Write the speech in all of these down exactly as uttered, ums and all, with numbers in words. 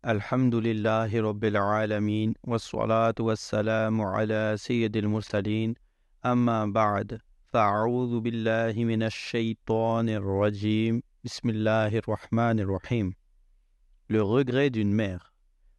Alhamdulillahi Rabbil Alamin, wassalatu wassalamu ala Sayyidil Mursalin, amma ba'd, fa'a'udhu billahi minash shaytanir rajim, bismillahir rahmanir rahim. Le regret d'une mère.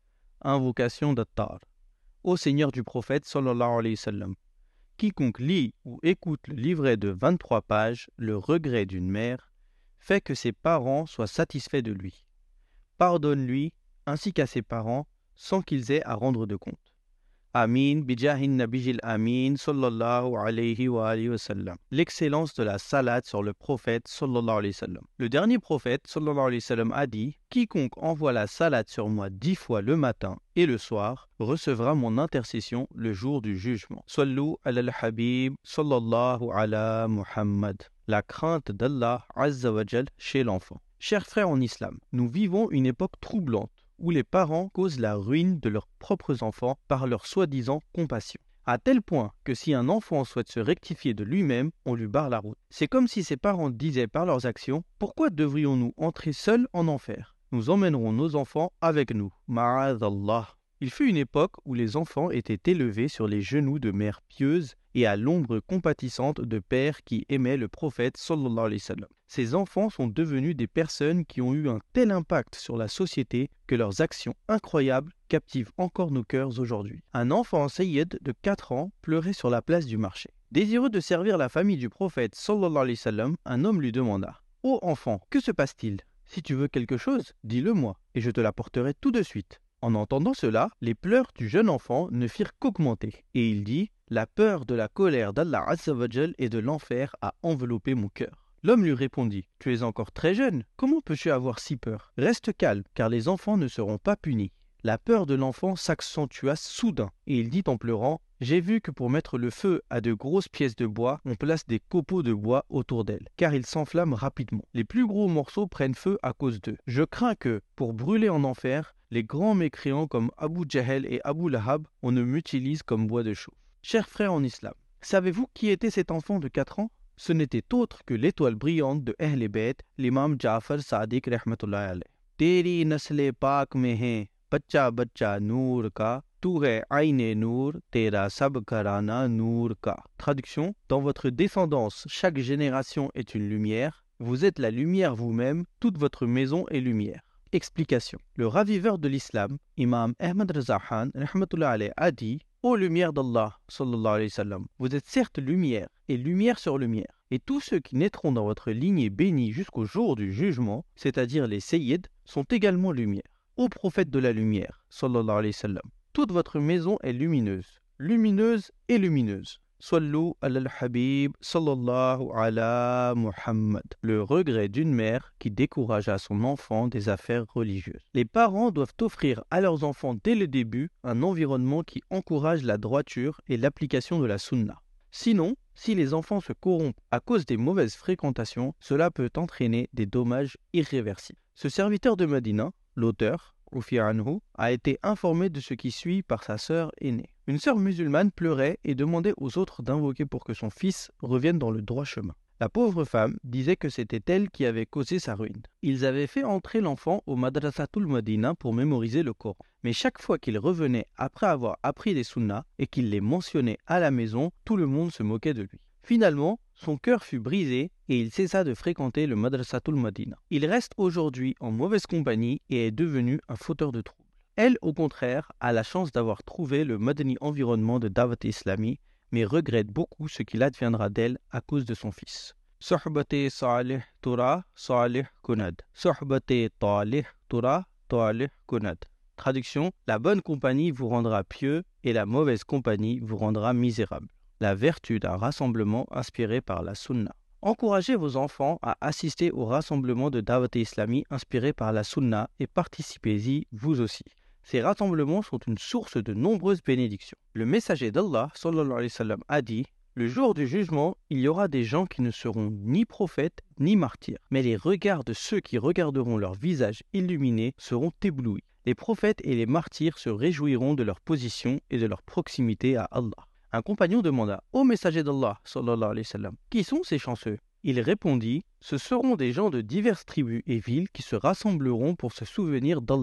Invocation d'Attar. Ô Seigneur du prophète sallallahu alayhi wa sallam, quiconque lit ou écoute le livret de vingt-trois pages, le regret d'une mère, fait que ses parents soient satisfaits de lui. Pardonne-lui ainsi qu'à ses parents, sans qu'ils aient à rendre de compte. Amin, bijahin nabijil amin, sallallahu alayhi wa alayhi wa sallam. L'excellence de la salade sur le prophète, sallallahu alayhi wa sallam. Le dernier prophète, sallallahu alayhi wa sallam, a dit « Quiconque envoie la salade sur moi dix fois le matin et le soir, recevra mon intercession le jour du jugement. » Sallu ala al-habib, sallallahu ala Muhammad. La crainte d'Allah, azza wa jal, chez l'enfant. Chers frères en islam, nous vivons une époque troublante, où les parents causent la ruine de leurs propres enfants par leur soi-disant compassion. À tel point que si un enfant souhaite se rectifier de lui-même, on lui barre la route. C'est comme si ses parents disaient par leurs actions « Pourquoi devrions-nous entrer seuls en enfer? Nous emmènerons nos enfants avec nous. » Ma'adallah. Il fut une époque où les enfants étaient élevés sur les genoux de mères pieuses et à l'ombre compatissante de pères qui aimaient le prophète sallallahu alayhi wa sallam. Ces enfants sont devenus des personnes qui ont eu un tel impact sur la société que leurs actions incroyables captivent encore nos cœurs aujourd'hui. Un enfant sayyid de quatre ans pleurait sur la place du marché. Désireux de servir la famille du prophète sallallahu alayhi wa sallam, un homme lui demanda « Ô enfant, que se passe-t-il? Si tu veux quelque chose, dis-le-moi et je te l'apporterai tout de suite. » En entendant cela, les pleurs du jeune enfant ne firent qu'augmenter, et il dit « La peur de la colère d'Allah Azza wa Jal et de l'enfer a enveloppé mon cœur. » L'homme lui répondit « Tu es encore très jeune, comment peux-tu avoir si peur? Reste calme, car les enfants ne seront pas punis. » La peur de l'enfant s'accentua soudain, et il dit en pleurant « J'ai vu que pour mettre le feu à de grosses pièces de bois, on place des copeaux de bois autour d'elles, car ils s'enflamment rapidement. Les plus gros morceaux prennent feu à cause d'eux. Je crains que, pour brûler en enfer, les grands mécréants comme Abu Jahl et Abu Lahab, on ne m'utilise comme bois de chauffe. » Chers frères en islam, savez-vous qui était cet enfant de quatre ans? Ce n'était autre que l'étoile brillante de Ahl Bayt, l'imam Ja'far Sadiq rahmatullahi alayh. Teri nasle pak mein hai, bachcha bachcha noor ka, tu hai aine noor, tera sab karana noor ka. Traduction, dans votre descendance, chaque génération est une lumière, vous êtes la lumière vous-même, toute votre maison est lumière. Explication. Le raviveur de l'islam, Imam Ahmad Reza Khan, rahmatullahi alayh, a dit « Ô lumière d'Allah, sallallahu alayhi wa sallam, vous êtes certes lumière, et lumière sur lumière, et tous ceux qui naîtront dans votre lignée bénie jusqu'au jour du jugement, c'est-à-dire les sayyids, sont également lumière. Ô prophète de la lumière, sallallahu alayhi wa sallam, toute votre maison est lumineuse, lumineuse et lumineuse. Sallu ala al-habib sallallahu ala Muhammad. Le regret d'une mère qui découragea son enfant des affaires religieuses. Les parents doivent offrir à leurs enfants dès le début un environnement qui encourage la droiture et l'application de la sunna. Sinon, si les enfants se corrompent à cause des mauvaises fréquentations, cela peut entraîner des dommages irréversibles. Ce serviteur de Médina, l'auteur, Rufi anhu, a été informé de ce qui suit par sa sœur aînée. Une sœur musulmane pleurait et demandait aux autres d'invoquer pour que son fils revienne dans le droit chemin. La pauvre femme disait que c'était elle qui avait causé sa ruine. Ils avaient fait entrer l'enfant au Madrasatul Madina pour mémoriser le Coran. Mais chaque fois qu'il revenait après avoir appris des sunnas et qu'il les mentionnait à la maison, tout le monde se moquait de lui. Finalement, son cœur fut brisé et il cessa de fréquenter le Madrasatul Madina. Il reste aujourd'hui en mauvaise compagnie et est devenu un fauteur de troubles. Elle, au contraire, a la chance d'avoir trouvé le Madani environnement de Dawat Islami, mais regrette beaucoup ce qu'il adviendra d'elle à cause de son fils. Sohbate salih tura salih kunad. Sohbate talih tura talih kunad. Traduction, la bonne compagnie vous rendra pieux et la mauvaise compagnie vous rendra misérable. La vertu d'un rassemblement inspiré par la sunna. Encouragez vos enfants à assister au rassemblement de Dawat Islami inspiré par la sunna et participez-y vous aussi. Ces rassemblements sont une source de nombreuses bénédictions. Le messager d'Allah sallallahu alayhi wa sallam a dit « Le jour du jugement, il y aura des gens qui ne seront ni prophètes ni martyrs, mais les regards de ceux qui regarderont leur visage illuminé seront éblouis. Les prophètes et les martyrs se réjouiront de leur position et de leur proximité à Allah. » Un compagnon demanda « Ô messager d'Allah, sallallahu alayhi wa sallam, qui sont ces chanceux ?» Il répondit « Ce seront des gens de diverses tribus et villes qui se rassembleront pour se souvenir d'Allah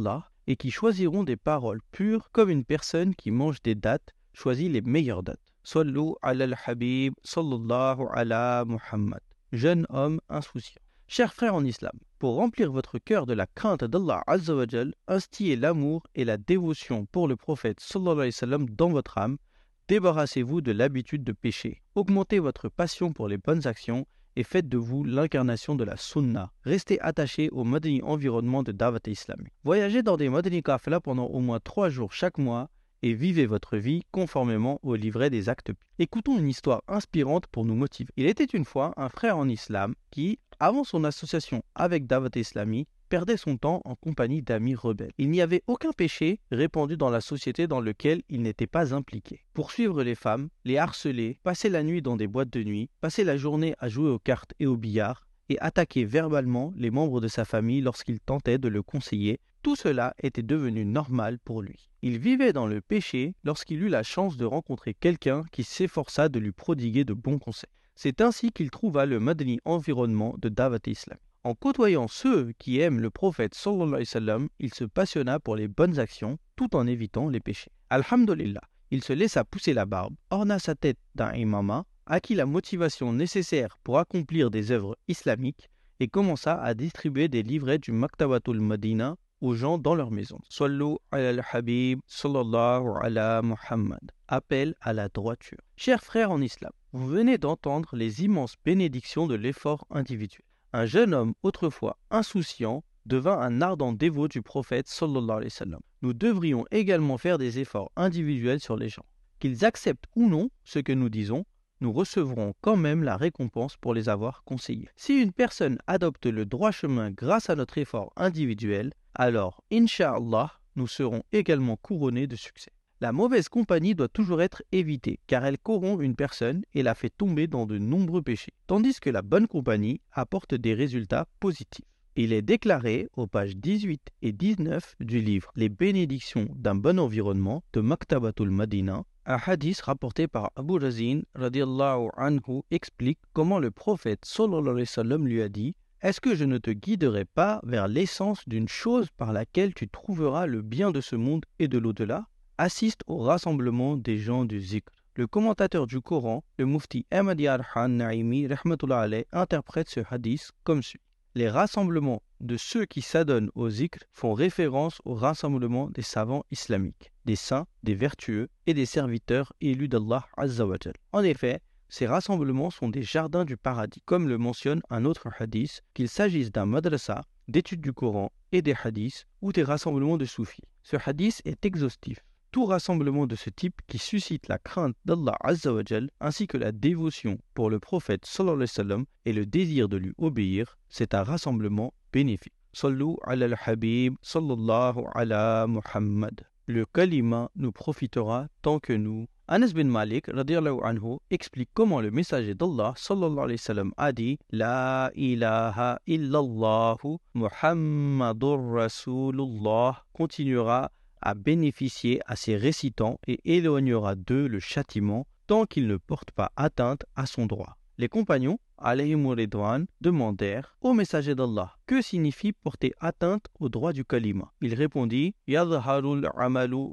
et qui choisiront des paroles pures comme une personne qui mange des dattes choisit les meilleures dattes. Sallu ala al-Habib, sallallahu ala Muhammad. Jeune homme insouciant. Chers frères en islam, pour remplir votre cœur de la crainte d'Allah Azza wa Jal, instillez l'amour et la dévotion pour le prophète sallallahu alayhi wa sallam dans votre âme. Débarrassez-vous de l'habitude de pécher. Augmentez votre passion pour les bonnes actions et faites de vous l'incarnation de la sunna. Restez attaché au Madani environnement de Da'wat islamique. Voyagez dans des Madani Qafla pendant au moins trois jours chaque mois et vivez votre vie conformément au livret des actes. Écoutons une histoire inspirante pour nous motiver. Il était une fois un frère en islam qui, avant son association avec Da'wat islamique, perdait son temps en compagnie d'amis rebelles. Il n'y avait aucun péché répandu dans la société dans lequel il n'était pas impliqué. Poursuivre les femmes, les harceler, passer la nuit dans des boîtes de nuit, passer la journée à jouer aux cartes et au billard, et attaquer verbalement les membres de sa famille lorsqu'ils tentaient de le conseiller, tout cela était devenu normal pour lui. Il vivait dans le péché lorsqu'il eut la chance de rencontrer quelqu'un qui s'efforça de lui prodiguer de bons conseils. C'est ainsi qu'il trouva le Madani environnement de Da'wat Islam. En côtoyant ceux qui aiment le prophète sallallahu alayhi wa sallam, il se passionna pour les bonnes actions tout en évitant les péchés. Alhamdulillah, il se laissa pousser la barbe, orna sa tête d'un imama, acquit la motivation nécessaire pour accomplir des œuvres islamiques et commença à distribuer des livrets du Maktabatul Madina aux gens dans leur maison. Sallu ala al-Habib, sallallahu ala Muhammad. Appel à la droiture. Chers frères en islam, vous venez d'entendre les immenses bénédictions de l'effort individuel. Un jeune homme autrefois insouciant devint un ardent dévot du prophète sallallahu alayhi wa sallam. Nous devrions également faire des efforts individuels sur les gens. Qu'ils acceptent ou non ce que nous disons, nous recevrons quand même la récompense pour les avoir conseillés. Si une personne adopte le droit chemin grâce à notre effort individuel, alors, Inch'Allah, nous serons également couronnés de succès. La mauvaise compagnie doit toujours être évitée, car elle corrompt une personne et la fait tomber dans de nombreux péchés, tandis que la bonne compagnie apporte des résultats positifs. Il est déclaré aux pages dix-huit et dix-neuf du livre « Les bénédictions d'un bon environnement » de Maktabatul Madina. Un hadith rapporté par Abu Razin radiallahu anhu explique comment le prophète sallallahu alayhi wa sallam lui a dit « Est-ce que je ne te guiderai pas vers l'essence d'une chose par laquelle tu trouveras le bien de ce monde et de l'au-delà ? Assiste au rassemblement des gens du zikr. » Le commentateur du Coran, le mufti Ahmadi Arhan Naimi rahmatullah alayh, interprète ce hadith comme suit. Les rassemblements de ceux qui s'adonnent au zikr font référence au rassemblement des savants islamiques, des saints, des vertueux et des serviteurs élus d'Allah Azza wa Jal. En effet, ces rassemblements sont des jardins du paradis, comme le mentionne un autre hadith, qu'il s'agisse d'un madrasa, d'études du Coran et des hadiths ou des rassemblements de soufis. Ce hadith est exhaustif. Tout rassemblement de ce type qui suscite la crainte d'Allah Azza wa Jal ainsi que la dévotion pour le prophète sallallahu alayhi wa sallam et le désir de lui obéir, c'est un rassemblement bénéfique. Sallu ala al-Habib sallallahu ala Muhammad. Le kalima nous profitera tant que nous. Anas bin Malik radiyallahu anhu explique comment le messager d'Allah sallallahu alayhi wa sallam a dit La ilaha illallahu Muhammadur Rasulullah continuera à bénéficier à ses récitants et éloignera d'eux le châtiment tant qu'ils ne portent pas atteinte à son droit. Les compagnons, alayhimu ridwan, demandèrent au messager d'Allah que signifie porter atteinte au droit du kalima. Il répondit Yadharul amalu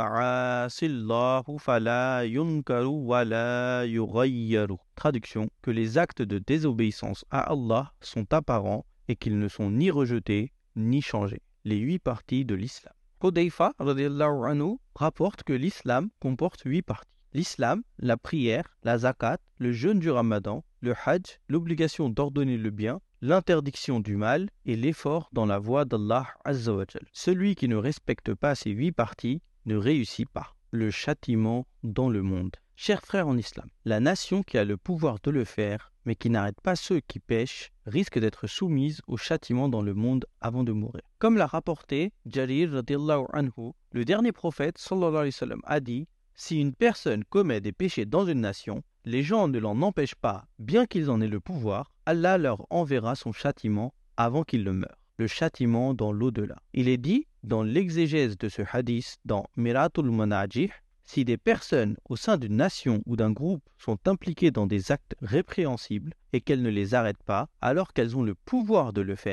bima'asillahu fala yunkaru wa la yughayyaru. Traduction, que les actes de désobéissance à Allah sont apparents et qu'ils ne sont ni rejetés ni changés. Les huit parties de l'islam. Hudayfa radiyallahu anhu rapporte que l'islam comporte huit parties. L'islam, la prière, la zakat, le jeûne du ramadan, le hajj, l'obligation d'ordonner le bien, l'interdiction du mal et l'effort dans la voie d'Allah Azza wa Jal. Celui qui ne respecte pas ces huit parties ne réussit pas. Le châtiment dans le monde. Chers frères en islam, la nation qui a le pouvoir de le faire, mais qui n'arrête pas ceux qui pêchent, risque d'être soumise au châtiment dans le monde avant de mourir. Comme l'a rapporté Jarir radiyallahu anhu, le dernier prophète sallallahu alayhi wa sallam a dit « Si une personne commet des péchés dans une nation, les gens ne l'en empêchent pas, bien qu'ils en aient le pouvoir, Allah leur enverra son châtiment avant qu'ils ne meurent. » Le châtiment dans l'au-delà. Il est dit dans l'exégèse de ce hadith dans Miratul Manajih, si des personnes au sein d'une nation ou d'un groupe sont impliquées dans des actes répréhensibles et qu'elles ne les arrêtent pas alors qu'elles ont le pouvoir de le faire,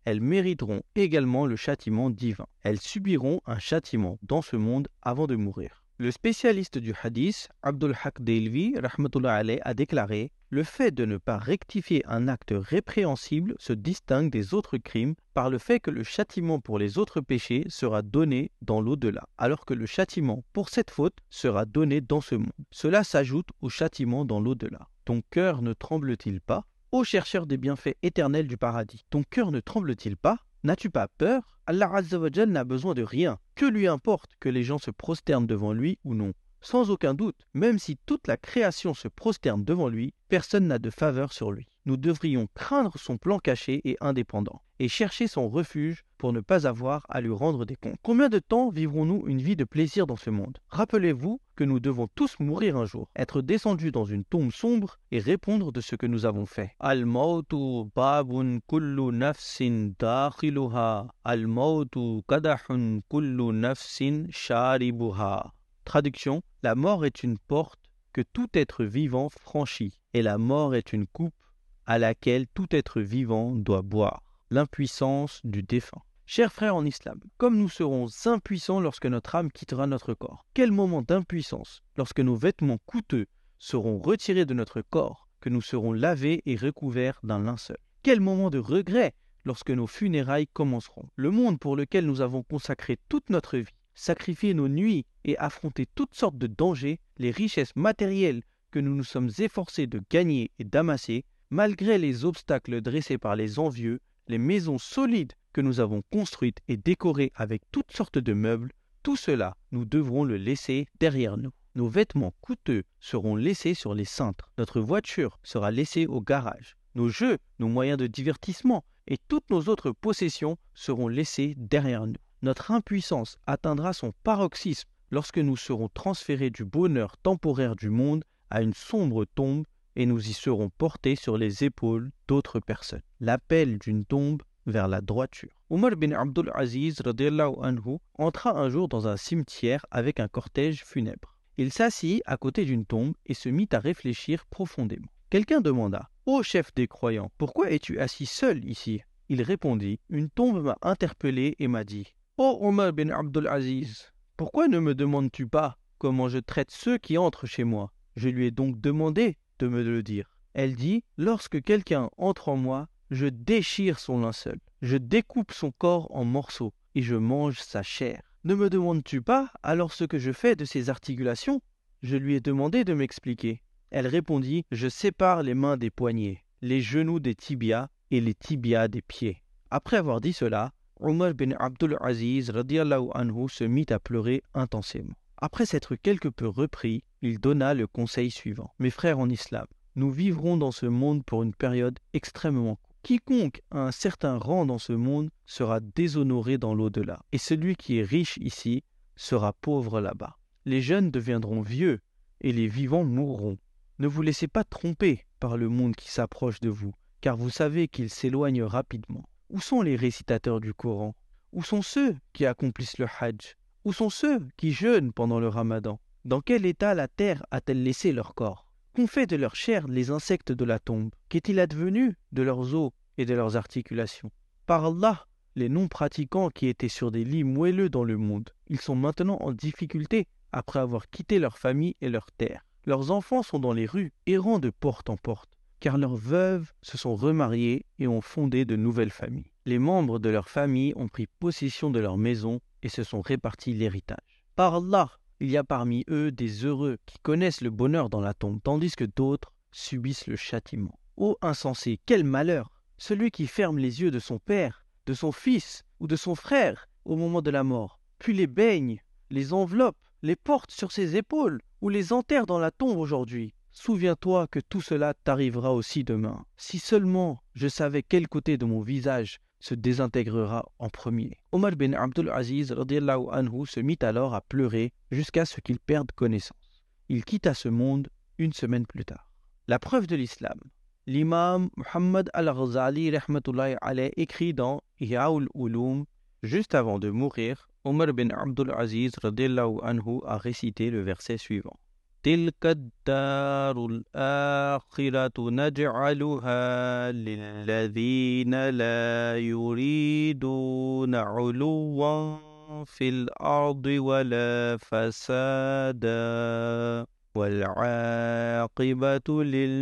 elles mériteront également le châtiment divin. Elles subiront un châtiment dans ce monde avant de mourir. Le spécialiste du hadith, Abdul Haq Deilvi, rahmatullah alayh, a déclaré « Le fait de ne pas rectifier un acte répréhensible se distingue des autres crimes par le fait que le châtiment pour les autres péchés sera donné dans l'au-delà, alors que le châtiment pour cette faute sera donné dans ce monde. Cela s'ajoute au châtiment dans l'au-delà. Ton cœur ne tremble-t-il pas ? Ô chercheur des bienfaits éternels du paradis, ton cœur ne tremble-t-il pas ? N'as-tu pas peur ? Allah Azza wa Jal n'a besoin de rien. Que lui importe que les gens se prosternent devant lui ou non ? Sans aucun doute, même si toute la création se prosterne devant lui, personne n'a de faveur sur lui. Nous devrions craindre son plan caché et indépendant, et chercher son refuge pour ne pas avoir à lui rendre des comptes. Combien de temps vivrons-nous une vie de plaisir dans ce monde ? Rappelez-vous que nous devons tous mourir un jour, être descendus dans une tombe sombre et répondre de ce que nous avons fait. Al-mautu babun kullu nafsin dakhiluha, al-mautu kadahun kullu nafsin sharibuha. Traduction, la mort est une porte que tout être vivant franchit, et la mort est une coupe à laquelle tout être vivant doit boire. L'impuissance du défunt. Chers frères en islam, comme nous serons impuissants lorsque notre âme quittera notre corps, quel moment d'impuissance lorsque nos vêtements coûteux seront retirés de notre corps, que nous serons lavés et recouverts d'un linceul. Quel moment de regret lorsque nos funérailles commenceront. Le monde pour lequel nous avons consacré toute notre vie, sacrifié nos nuits et affronté toutes sortes de dangers, les richesses matérielles que nous nous sommes efforcés de gagner et d'amasser, malgré les obstacles dressés par les envieux, les maisons solides que nous avons construites et décorées avec toutes sortes de meubles, tout cela, nous devrons le laisser derrière nous. Nos vêtements coûteux seront laissés sur les cintres, notre voiture sera laissée au garage, nos jeux, nos moyens de divertissement et toutes nos autres possessions seront laissées derrière nous. Notre impuissance atteindra son paroxysme lorsque nous serons transférés du bonheur temporaire du monde à une sombre tombe et nous y serons portés sur les épaules d'autres personnes. L'appel d'une tombe vers la droiture. Omar bin Abdul Aziz radiyallahu anhu entra un jour dans un cimetière avec un cortège funèbre. Il s'assit à côté d'une tombe et se mit à réfléchir profondément. Quelqu'un demanda « Ô chef des croyants, pourquoi es-tu assis seul ici ?» Il répondit « Une tombe m'a interpellé et m'a dit « Ô Omar bin Abdul Aziz, pourquoi ne me demandes-tu pas comment je traite ceux qui entrent chez moi ?» Je lui ai donc demandé de me le dire. Elle dit « Lorsque quelqu'un entre en moi, je déchire son linceul, je découpe son corps en morceaux et je mange sa chair. Ne me demandes-tu pas alors ce que je fais de ces articulations ?» Je lui ai demandé de m'expliquer. Elle répondit « Je sépare les mains des poignets, les genoux des tibias et les tibias des pieds. » Après avoir dit cela, Omar bin Abdul Aziz radiyallahu anhu se mit à pleurer intensément. Après s'être quelque peu repris, il donna le conseil suivant. « Mes frères en islam, nous vivrons dans ce monde pour une période extrêmement courte. Quiconque a un certain rang dans ce monde sera déshonoré dans l'au-delà, et celui qui est riche ici sera pauvre là-bas. Les jeunes deviendront vieux, et les vivants mourront. Ne vous laissez pas tromper par le monde qui s'approche de vous, car vous savez qu'il s'éloigne rapidement. Où sont les récitateurs du Coran? Où sont ceux qui accomplissent le Hajj? Où sont ceux qui jeûnent pendant le Ramadan? Dans quel état la terre a-t-elle laissé leur corps? Qu'ont fait de leur chair les insectes de la tombe? Qu'est-il advenu de leurs os et de leurs articulations? Par Allah, les non-pratiquants qui étaient sur des lits moelleux dans le monde, ils sont maintenant en difficulté après avoir quitté leur famille et leur terre. Leurs enfants sont dans les rues, errant de porte en porte, car leurs veuves se sont remariées et ont fondé de nouvelles familles. Les membres de leur famille ont pris possession de leur maison et se sont répartis l'héritage. Par Allah, il y a parmi eux des heureux qui connaissent le bonheur dans la tombe, tandis que d'autres subissent le châtiment. Ô insensé, quel malheur! Celui qui ferme les yeux de son père, de son fils ou de son frère au moment de la mort, puis les baigne, les enveloppe, les porte sur ses épaules ou les enterre dans la tombe aujourd'hui. Souviens-toi que tout cela t'arrivera aussi demain. Si seulement je savais quel côté de mon visage se désintégrera en premier. Omar bin Abdul Aziz radiyallahu anhu se mit alors à pleurer jusqu'à ce qu'il perde connaissance. Il quitta ce monde une semaine plus tard. La preuve de l'islam. L'imam Muhammad al-Ghazali rahmatullahi alayh écrit dans Ihyaul Ulum, juste avant de mourir, Omar bin Abdul Aziz radiyallahu anhu a récité le verset suivant. وتلك الدار الآخرة نجعلها للذين لا يريدون علوا في الأرض ولا فسادا والعاقبة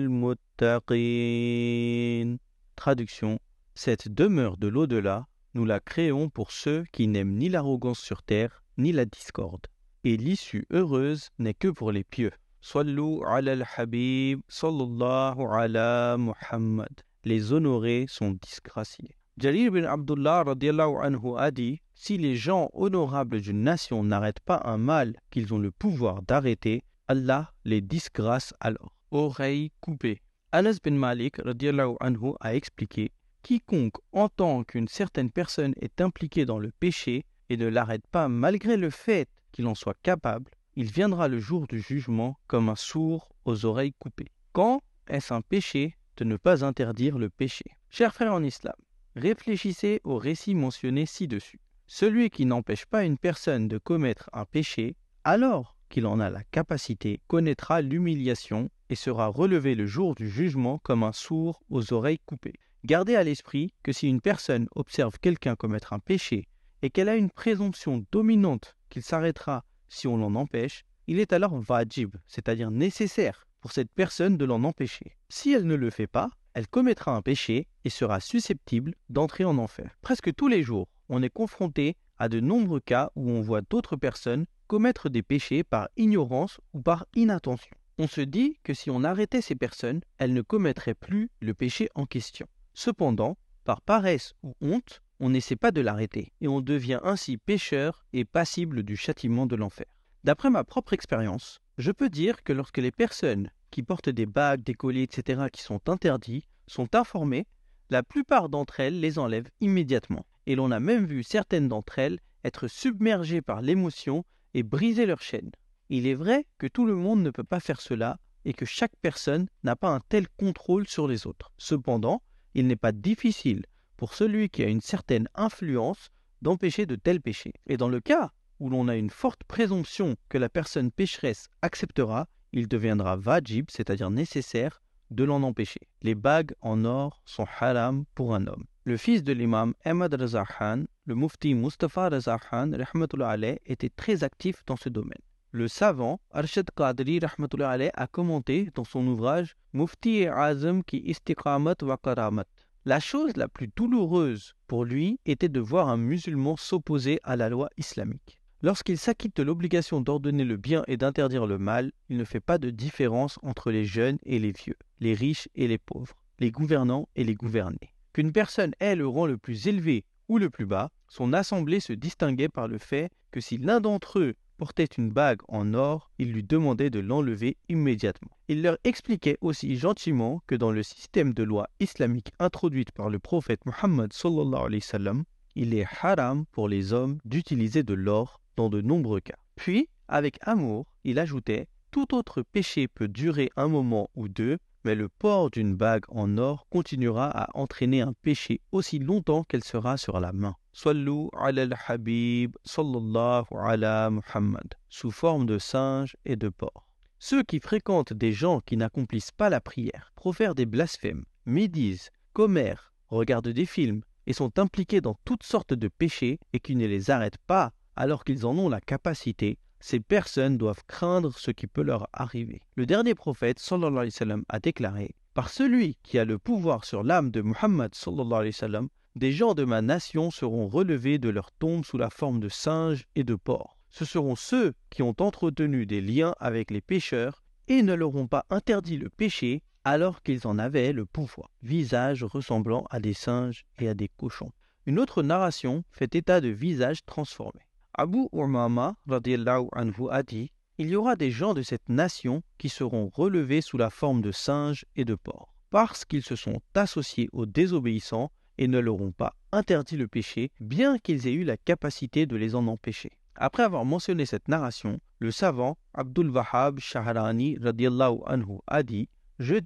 للمتقين. Traduction. Cette demeure de l'au-delà, nous la créons pour ceux qui n'aiment ni l'arrogance sur terre, ni la discorde. Et l'issue heureuse n'est que pour les pieux. Sallu ala al-Habib, sallallahu ala Muhammad. Les honorés sont disgraciés. Jarir bin Abdullah radiallahu anhu a dit, si les gens honorables d'une nation n'arrêtent pas un mal qu'ils ont le pouvoir d'arrêter, Allah les disgrâce alors. Oreilles coupées. Anas bin Malik radiallahu anhu a expliqué, quiconque entend qu'une certaine personne est impliquée dans le péché et ne l'arrête pas malgré le fait qu'il en soit capable, il viendra le jour du jugement comme un sourd aux oreilles coupées. Quand est-ce un péché de ne pas interdire le péché? Chers frères en islam, réfléchissez au récit mentionné ci-dessus. Celui qui n'empêche pas une personne de commettre un péché, alors qu'il en a la capacité, connaîtra l'humiliation et sera relevé le jour du jugement comme un sourd aux oreilles coupées. Gardez à l'esprit que si une personne observe quelqu'un commettre un péché et qu'elle a une présomption dominante qu'il s'arrêtera si on l'en empêche, il est alors wajib, c'est-à-dire nécessaire pour cette personne de l'en empêcher. Si elle ne le fait pas, elle commettra un péché et sera susceptible d'entrer en enfer. Presque tous les jours, on est confronté à de nombreux cas où on voit d'autres personnes commettre des péchés par ignorance ou par inattention. On se dit que si on arrêtait ces personnes, elles ne commettraient plus le péché en question. Cependant, par paresse ou honte, on n'essaie pas de l'arrêter et on devient ainsi pécheur et passible du châtiment de l'enfer. D'après ma propre expérience, je peux dire que lorsque les personnes qui portent des bagues, des colliers, et cetera qui sont interdits sont informées, la plupart d'entre elles les enlèvent immédiatement. Et l'on a même vu certaines d'entre elles être submergées par l'émotion et briser leurs chaînes. Il est vrai que tout le monde ne peut pas faire cela et que chaque personne n'a pas un tel contrôle sur les autres. Cependant, il n'est pas difficile pour celui qui a une certaine influence d'empêcher de tels péchés. Et dans le cas où l'on a une forte présomption que la personne pécheresse acceptera, il deviendra wajib, c'est-à-dire nécessaire, de l'en empêcher. Les bagues en or sont haram pour un homme. Le fils de l'imam Ahmad Reza Khan, le mufti Mustafa Reza Khan, rahmatullah alayh, était très actif dans ce domaine. Le savant Arshad Qadri rahmatullah alayh a commenté dans son ouvrage Mufti Azam ki istiqamat wa karamat. La chose la plus douloureuse pour lui était de voir un musulman s'opposer à la loi islamique. Lorsqu'il s'acquitte de l'obligation d'ordonner le bien et d'interdire le mal, il ne fait pas de différence entre les jeunes et les vieux, les riches et les pauvres, les gouvernants et les gouvernés. Qu'une personne ait le rang le plus élevé ou le plus bas, son assemblée se distinguait par le fait que si l'un d'entre eux portait une bague en or, il lui demandait de l'enlever immédiatement. Il leur expliquait aussi gentiment que dans le système de loi islamique introduite par le prophète Muhammad sallallahu alayhi wa sallam, il est haram pour les hommes d'utiliser de l'or dans de nombreux cas. Puis, avec amour, il ajoutait « Tout autre péché peut durer un moment ou deux, mais le port d'une bague en or continuera à entraîner un péché aussi longtemps qu'elle sera sur la main. » Sallu ala al-Habib sallallahu ala Muhammad, sous forme de singe et de porc. Ceux qui fréquentent des gens qui n'accomplissent pas la prière, profèrent des blasphèmes, médisent, commèrent, regardent des films et sont impliqués dans toutes sortes de péchés et qui ne les arrêtent pas alors qu'ils en ont la capacité, ces personnes doivent craindre ce qui peut leur arriver. Le dernier prophète sallallahu alayhi wa sallam a déclaré « Par celui qui a le pouvoir sur l'âme de Muhammad sallallahu alayhi wa sallam, des gens de ma nation seront relevés de leur tombe sous la forme de singes et de porcs. Ce seront ceux qui ont entretenu des liens avec les pécheurs et ne leur ont pas interdit le péché alors qu'ils en avaient le pouvoir, visage ressemblant à des singes et à des cochons. » Une autre narration fait état de visages transformés. Abu Umama radiyallahu anhu a dit « Il y aura des gens de cette nation qui seront relevés sous la forme de singes et de porcs, parce qu'ils se sont associés aux désobéissants et ne leur ont pas interdit le péché, bien qu'ils aient eu la capacité de les en empêcher. » Après avoir mentionné cette narration, le savant Abdul Wahhab Shahrani radiyallahu anhu a dit « Je dis,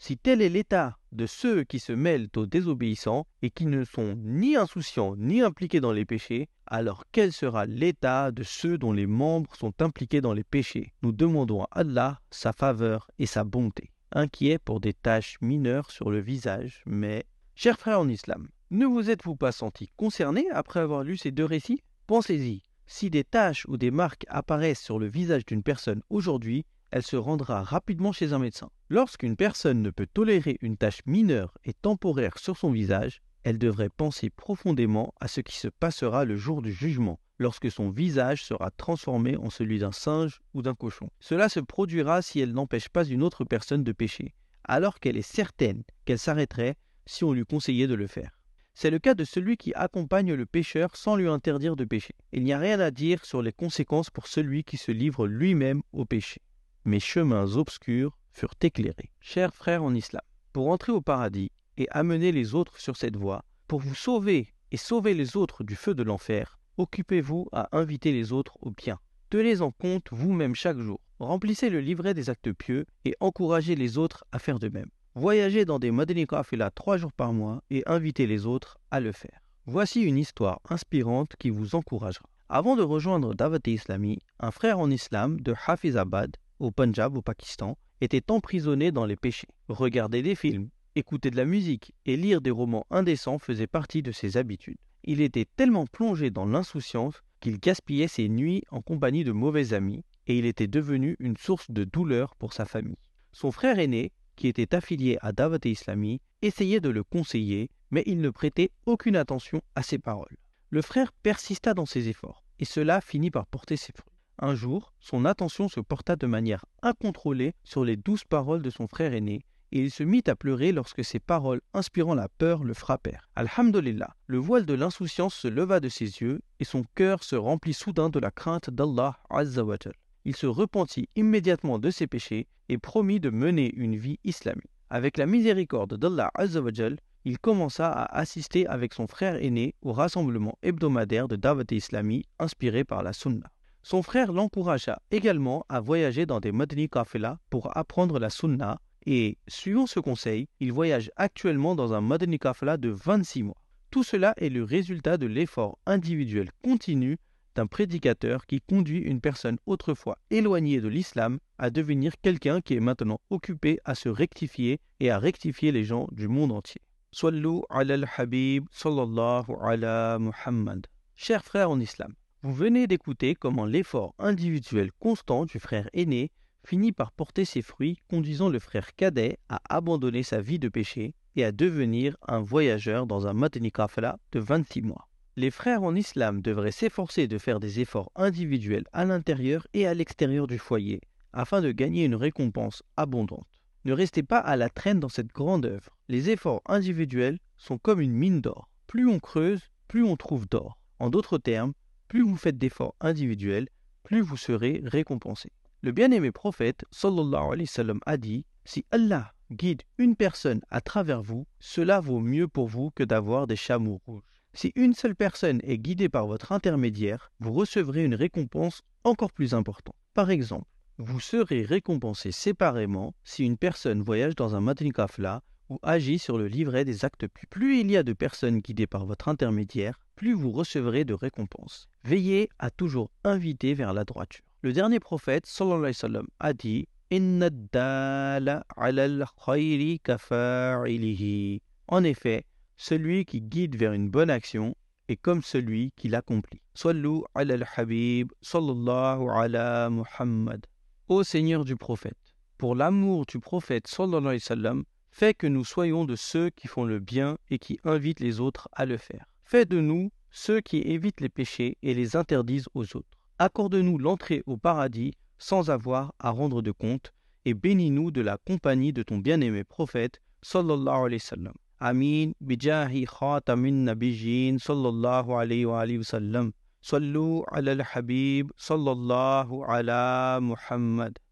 Si tel est l'état de ceux qui se mêlent aux désobéissants et qui ne sont ni insouciants ni impliqués dans les péchés, alors quel sera l'état de ceux dont les membres sont impliqués dans les péchés? Nous demandons à Allah sa faveur et sa bonté. Inquiet pour des taches mineures sur le visage, mais... Chers frères en islam, ne vous êtes-vous pas sentis concernés après avoir lu ces deux récits? Pensez-y, si des taches ou des marques apparaissent sur le visage d'une personne aujourd'hui, elle se rendra rapidement chez un médecin. Lorsqu'une personne ne peut tolérer une tache mineure et temporaire sur son visage, elle devrait penser profondément à ce qui se passera le jour du jugement, lorsque son visage sera transformé en celui d'un singe ou d'un cochon. Cela se produira si elle n'empêche pas une autre personne de pécher, alors qu'elle est certaine qu'elle s'arrêterait si on lui conseillait de le faire. C'est le cas de celui qui accompagne le pécheur sans lui interdire de pécher. Il n'y a rien à dire sur les conséquences pour celui qui se livre lui-même au péché. Mes chemins obscurs furent éclairés. Chers frères en islam, pour entrer au paradis et amener les autres sur cette voie, pour vous sauver et sauver les autres du feu de l'enfer, occupez-vous à inviter les autres au bien. Tenez en compte vous-même chaque jour. Remplissez le livret des actes pieux et encouragez les autres à faire de même. Voyagez dans des Madani Qafila trois jours par mois et invitez les autres à le faire. Voici une histoire inspirante qui vous encouragera. Avant de rejoindre Dawat-e-Islami, un frère en islam de Hafizabad, au Punjab, au Pakistan, était emprisonné dans les péchés. Regarder des films, écouter de la musique et lire des romans indécents faisaient partie de ses habitudes. Il était tellement plongé dans l'insouciance qu'il gaspillait ses nuits en compagnie de mauvais amis et il était devenu une source de douleur pour sa famille. Son frère aîné, qui était affilié à Dawat-e-Islami, essayait de le conseiller, mais il ne prêtait aucune attention à ses paroles. Le frère persista dans ses efforts et cela finit par porter ses fruits. Un jour, son attention se porta de manière incontrôlée sur les douces paroles de son frère aîné et il se mit à pleurer lorsque ces paroles inspirant la peur le frappèrent. Alhamdulillah, le voile de l'insouciance se leva de ses yeux et son cœur se remplit soudain de la crainte d'Allah Azza wa Jal. Il se repentit immédiatement de ses péchés et promit de mener une vie islamique. Avec la miséricorde d'Allah Azza wa Jal, il commença à assister avec son frère aîné au rassemblement hebdomadaire de Dawat-e-Islami inspiré par la Sunna. Son frère l'encouragea également à voyager dans des Madani Qafila pour apprendre la Sunna et, suivant ce conseil, il voyage actuellement dans un Madani Qafila de vingt-six mois. Tout cela est le résultat de l'effort individuel continu d'un prédicateur qui conduit une personne autrefois éloignée de l'islam à devenir quelqu'un qui est maintenant occupé à se rectifier et à rectifier les gens du monde entier. Sallu ala al-Habib sallallahu ala Muhammad. Chers frères en islam, vous venez d'écouter comment l'effort individuel constant du frère aîné finit par porter ses fruits, conduisant le frère cadet à abandonner sa vie de péché et à devenir un voyageur dans un Madani Qafila de vingt-six mois. Les frères en islam devraient s'efforcer de faire des efforts individuels à l'intérieur et à l'extérieur du foyer, afin de gagner une récompense abondante. Ne restez pas à la traîne dans cette grande œuvre. Les efforts individuels sont comme une mine d'or. Plus on creuse, plus on trouve d'or. En d'autres termes, plus vous faites d'efforts individuels, plus vous serez récompensé. Le bien-aimé prophète, sallallahu alayhi wa sallam, a dit « Si Allah guide une personne à travers vous, cela vaut mieux pour vous que d'avoir des chameaux rouges. Si une seule personne est guidée par votre intermédiaire, vous recevrez une récompense encore plus importante. Par exemple, vous serez récompensé séparément si une personne voyage dans un Madani Qafila ou agit sur le livret des actes pieux. Plus il y a de personnes guidées par votre intermédiaire, plus vous recevrez de récompenses. Veillez à toujours inviter vers la droiture. Le dernier prophète, sallallahu alayhi wa sallam, a dit « Inna ad-dala ala al-khayri kafa'ilihi » En effet, celui qui guide vers une bonne action est comme celui qui l'accomplit. Sallu ala al-Habib, sallallahu ala Muhammad. Ô Seigneur du prophète, pour l'amour du prophète, sallallahu alayhi wa sallam, fais que nous soyons de ceux qui font le bien et qui invitent les autres à le faire. Fais de nous ceux qui évitent les péchés et les interdisent aux autres. Accorde-nous l'entrée au paradis sans avoir à rendre de compte et bénis-nous de la compagnie de ton bien-aimé prophète, sallallahu alayhi wa sallam. Amin, bijahi khatamin nabijin, sallallahu alayhi wa alayhi wa sallam. Sallu ala al-Habib, sallallahu ala Muhammad.